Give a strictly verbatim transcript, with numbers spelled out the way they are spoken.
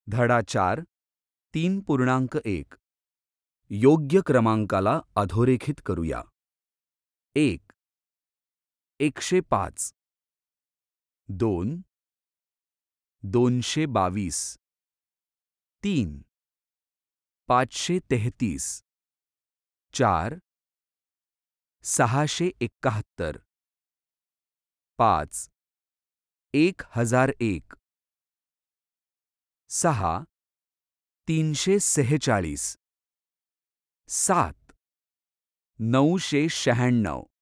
धडा चार तीन पूर्णांक एक योग्य क्रमांकाला अधोरेखित करूया. एक एकशे पाच, दोन दोनशे बावीस, तीन पाचशे तेहतीस, चार सहाशे एक्काहत्तर, पाच एक हजार एक, सहा तीनशे सेहेचाळीस, सात नऊशे शहाण्णव.